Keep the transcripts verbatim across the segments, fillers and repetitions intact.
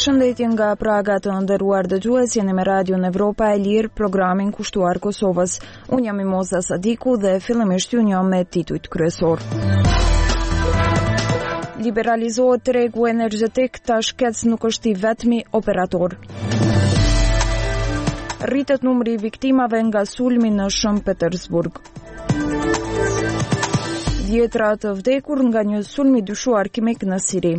Përshëndetje nga Praga, të nderuar dëgjues, jeni me Radion Evropa e Lirë, programin kushtuar Kosovës. Unë jam Mimoza Sadiku dhe fillimisht ju njoh me titujt kryesor. Liberalizohet tregu energjetik, tash Kec nuk është i vetmi operator. Rritet numri i viktimave nga sulmi në Shën Petersburg. Dhjetra të vdekur nga një sulm i dyshuar kimik në Siri.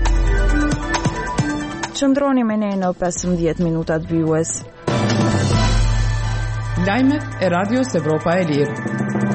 Qëndroni me ne në pesëmbëdhjetë minutat vyues. Lajmet e Radios Evropa e Lirë.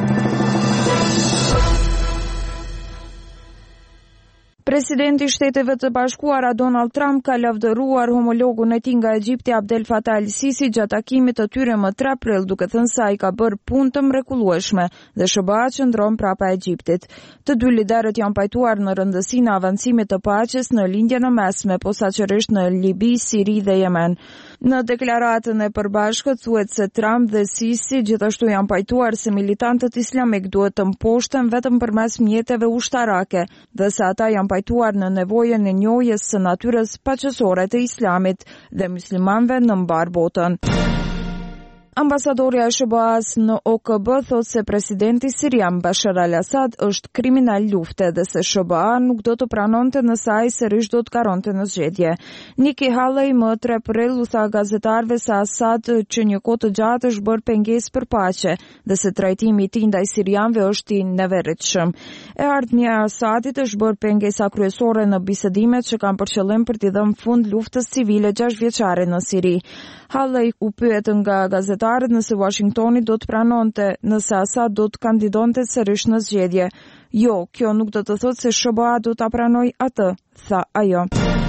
Presidenti i Shteteve të Bashkuara Donald Trump ka lavdëruar homologun e tij nga Egjipti Abdel Fattah el-Sisi gjatë takimit të tyre më tre prill, duke thënë se ai ka bërë punë të mrekullueshme dhe S B A qëndron prapa Egjiptit. Të dy liderët janë pajtuar në rëndësinë e avancimit të paqes në lindjen e mesme, posaçërisht në Libi, Siri dhe Yemen. Në deklaratën e përbashkët thuhet se Trump dhe Sisi gjithashtu janë pajtuar se militantët islamik duhet të mposhten vetëm përmes mjeteve ushtarake dhe se ata janë pajtuar në nevojën e njohjes së natyrës paqësore të islamit dhe muslimanëve në mbar botën. Ambasadorja e S B A-s në O K B thotë se presidenti sirian Bashar al-Assad është kriminal lufte dhe se S B A nuk do të pranonte nëse ai sërish do të karonte në zgjedhje. Nikki Haley më tre prill u tha gazetarëve se Assad që një kohë të gjatë është bërë pengesë për paqe dhe se trajtimi i tij ndaj sirianëve është i neverritshëm. E ardhmja e Assadit është bërë pengesa kryesore në bisedimet që kanë për qëllim për t'i dhënë fund luftës civile gjashtë-vjeçare në Siri. Haley u pyet nga gazetarët nëse Washingtoni do të pranonte nëse Assad do të kandidonte sërish në zgjedhje. Jo, kjo nuk do të thotë se S B A do ta pranojë atë, tha ajo.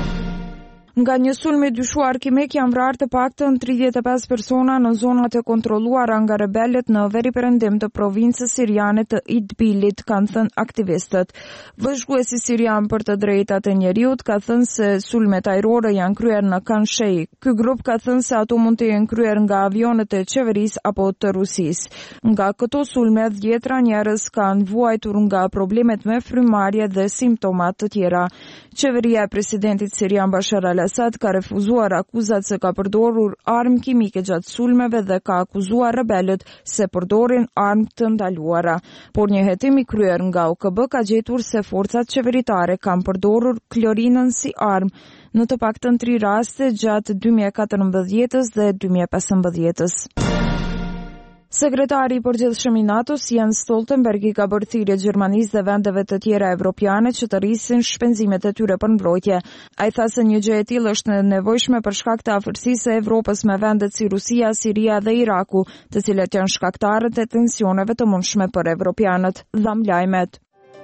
Nga një sulm i dyshuar kimik janë vrarë të paktën tridhjetë e pesë persona në zonat e kontrolluara nga rebelët në veriperëndim të provincës siriane të Idbilit, kanë thënë aktivistët. Vëzhguesi sirian për të drejtat e njerëzit ka thënë se sulmet ajrore janë kryer në Khan Shei. Ky grup ka thënë se ato mund të jenë kryer nga avionet e qeverisë apo të Rusisë. Nga këto sulme, dhjetra njerëz kanë vuajtur nga problemet me frymarrje dhe simptomat të tjera. Qeveria e presidentit sirian Bashar al-Assad ka refuzuar akuzat se ka përdorur armë kimike gjatë sulmeve dhe ka akuzuar rebelët se përdorin armë të ndaluara. Por një hetim i kryer nga O K B ka gjetur se forcat qeveritare kanë përdorur klorinën si armë në të paktën tri raste gjatë dy mijë e katërmbëdhjetës dhe dy mijë e pesëmbëdhjetës. Sekretari i përgjithshëm i NATO-s Jens Stoltenberg i ka bërë thirrje Gjermanisë dhe vendeve të tjera evropiane që të rrisin shpenzimet e tyre për mbrojtje. Ai tha se një gjë e tillë është e nevojshme për shkak të afërsisë së Evropës me vendet si Rusia, Siria dhe Iraku, të cilat janë shkaktarët e tensioneve të mundshme për evropianët. Dham lajmet.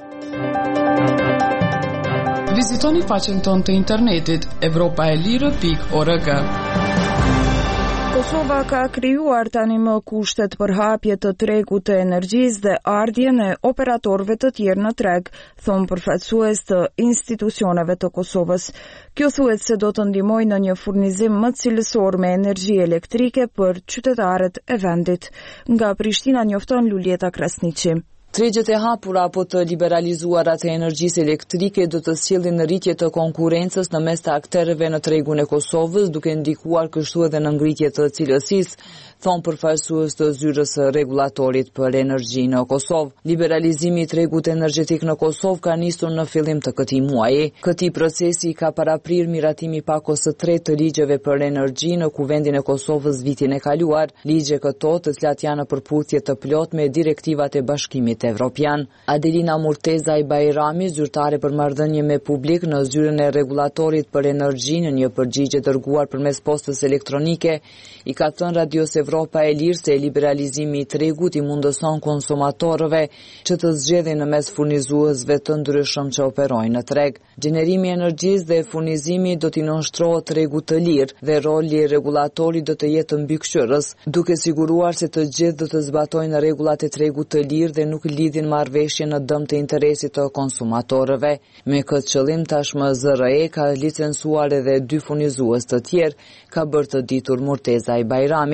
Vizitoni faqen tonë të internetit evropa e lirë pikë org. Kosova ka krijuar tani më kushtet për hapje të tregut të energjisë dhe ardhjen e operatorëve të tjerë në treg, thon përfaqësues të institucioneve të Kosovës. Kjo thuhet se do të ndihmojë në një furnizim më cilësor me energji elektrike për qytetarët e vendit. Nga Prishtina njofton Lulieta Krasniqi. Tregjet e hapura apo të liberalizuara të energjisë elektrike do të sjellin rritje të konkurrencës në mes të akterëve në tregun e Kosovës, duke ndikuar kështu edhe në ngritje të cilësisë, thon përfaqësues të zyrës së rregullatorit për energji në Kosovë. Liberalizimi i tregut energjetik në Kosovë ka nisur në fillim të këtij muaji. Këtij procesi ka paraprir miratimi pakos së tre të ligjeve për energji në Kuvendin e Kosovës vitin e kaluar, ligje këto të cilat janë në përputhje të plot me direktivat e Bashkimit Evropian. Adelina Murtezaj Bajrami, zyrtare për marrëdhënie me publik në zyrën e rregullatorit për energji, në një përgjigje dërguar përmes postës elektronike, i ka thënë Radios Evropa e Lirë se liberalizimi i tregut i mundëson konsumatorëve që të zgjedhin në mes furnizuesve të ndryshëm që operojnë në treg. Gjenerimi i energjisë dhe furnizimi do t'i nënshtrohet tregut të lirë dhe roli i rregullatorit do të jetë mbikëqyrës, duke siguruar se të gjithë do të zbatojnë rregullat e tregut të lirë dhe nuk lidhin marrëveshje në dëm të interesit të konsumatorëve. Me këtë qëllim tashmë Z R E ka licencuar edhe dy furnizues të tjerë, ka bërë të ditur Murtezaj Bajrami.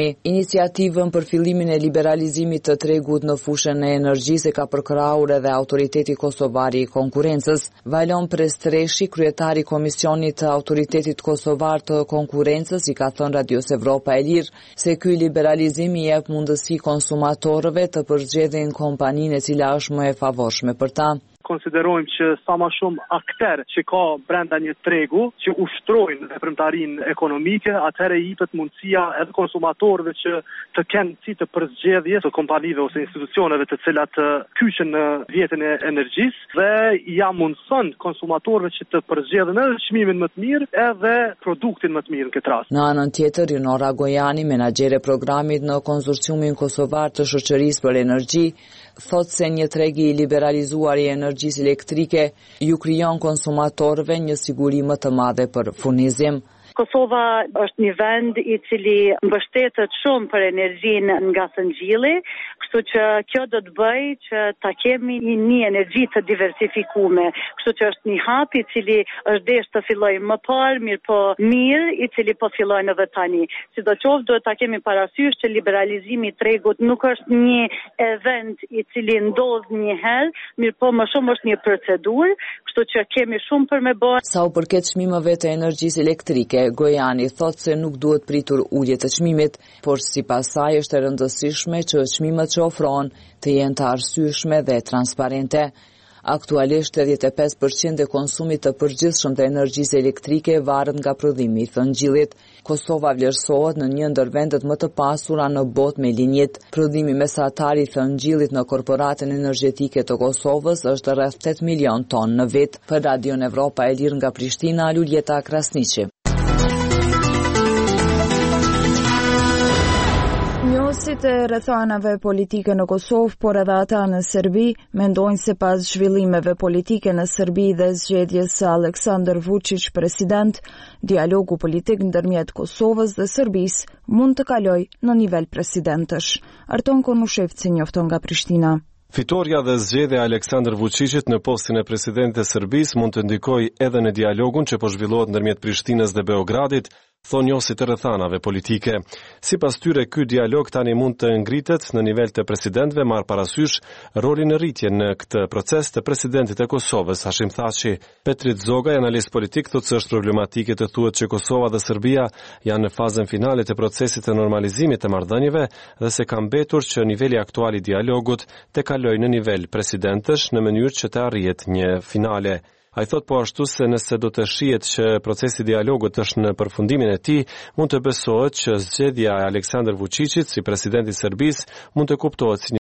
Iniciativën për fillimin e liberalizimit të tregut në fushën e energjisë ka përkrahur edhe Autoriteti Kosovar i Konkurrencës. Valon Prestreshi, kryetari i Komisionit të Autoritetit Kosovar të Konkurrencës, i ka thënë Radios Evropa e Lirë se ky liberalizim i jep mundësi konsumatorëve të përgjedhin kompaninë e cila është më e favorshme për ta. Konsiderojmë që sa më shumë akter që ka brenda një tregu që ushtrojnë veprimtarinë ekonomike, atëherë i jepet mundësia edhe konsumatorëve që të kenë si të përzgjedhje të kompanive ose institucioneve të cilat kyçen në rrjetin e energjisë dhe ja mundson konsumatorëve që të përzgjedhin edhe çmimin më të mirë edhe produktin më të mirë në këtë rast. Në anën tjetër, Ionora Gojani, menaxhere programit në Konsorciumin Kosovar të Shoqërisë për Energji, thotë se një treg i liberalizuar i energjisë elektrike ju krijon konsumatorëve një siguri më të madhe për furnizim. Kosova është një vend i cili mbështetet shumë për energjinë nga thëngjilli, kështu që kjo do të bëjë që ta kemi një energji të diversifikuar, kështu që është një hap i cili është desh të fillojë më parë, mirë po mirë, i cili po fillojnë edhe tani. Sidoqoftë duhet ta kemi parasysh që liberalizimi i tregut nuk është një event i cili ndodh një herë, mirë po më shumë është një procedurë, kështu që kemi shumë për me bërë. Sa u përket çmimeve të energjisë elektrike, Gojani thotë se nuk duhet pritur ulje të çmimit, por sipas saj është e rëndësishme që çmimet që ofrohen të jenë të arsyeshme dhe transparente. Aktualisht tetëdhjetë e pesë përqind e konsumit të përgjithshëm të energjisë elektrike varet nga prodhimi i thëngjillit. Kosova vlerësohet në një ndër vendet më të pasura në botë me linjit. Prodhimi mesatar i thëngjillit në korporatën energjetike të Kosovës është rreth tetë milion ton në vit. Për Radion Evropa e Lirë nga Prishtina, Luljeta Krasniqi. Njohësit e rrethanave politike në Kosovë, por edhe ata në Serbi, mendojnë se pas zhvillimeve politike në Serbi dhe zgjedhjes së Aleksandar Vučić president, dialogu politik ndërmjet Kosovës dhe Serbisë mund të kalojë në nivel presidentësh. Arton Konushevci njofton nga Prishtina. Fitoria dhe zgjedhja e Aleksandar Vučićit në postin e presidentit të Serbisë mund të ndikojë edhe në dialogun që po zhvillohet ndërmjet Prishtinës dhe Beogradit, thonë njohësit e rrethanave politike. Sipas tyre, ky dialog tani mund të ngritet në nivel të presidentëve, marr parasysh rolin e rritje në këtë proces të presidentit e Kosovës, Hashim Thaçi. Petrit Zogaj, analist politik, thotë se është problematike të thuhet që Kosova dhe Serbia janë në fazën finale të procesit të normalizimit të marrëdhënieve dhe se ka mbetur që niveli aktual i dialogut të kalojë në nivel presidentësh në mënyrë që të arrihet një finale. A i thot po ashtu se nëse do të shihet që procesi dialogut është në përfundimin e tij, mund të besohet që zgjedhja e Aleksandar Vučićit si presidenti i Serbisë mund të kuptohet si